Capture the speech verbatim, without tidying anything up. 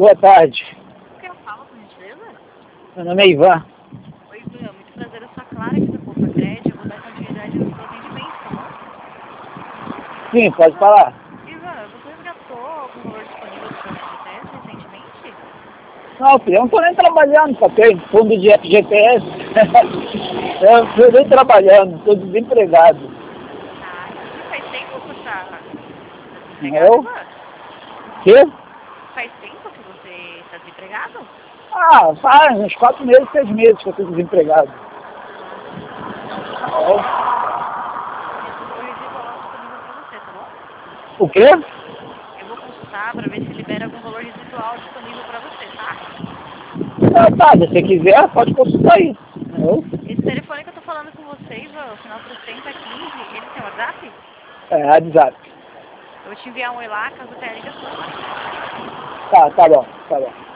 Boa tarde. Quem eu falo, por gentileza? Meu nome é Ivan. Oi, Ivan. Muito prazer. Eu sou a Clara aqui da Poupa Crédito. Eu vou dar continuidade no seu atendimento, tá bom? Sim, pode falar. Ivan, você resgatou algum valor disponível do seu F G T S recentemente? Não, filho, eu não estou nem trabalhando, só tenho fundo de F G T S. Eu estou nem trabalhando, estou desempregado. Ah, entendi. Faz tempo que você está desempregado, Eu? Ivan? Quê? Faz tempo que você está desempregado? Ah, faz uns quatro meses, seis meses que eu estou desempregado. Ah, entendi. É. Tem algum valor residual disponível para você, tá bom? O quê? Eu vou consultar para ver se libera algum valor residual disponível para você, tá? Ah, tá, se você quiser, pode consultar aí. Eu? Esse telefone que eu tô falando com você, Ivan, o final sessenta quinze, ele tem WhatsApp? É, WhatsApp. Eu vou te enviar um oi lá, caso tenha ligação, tá? Tá, tá bom, tá bom.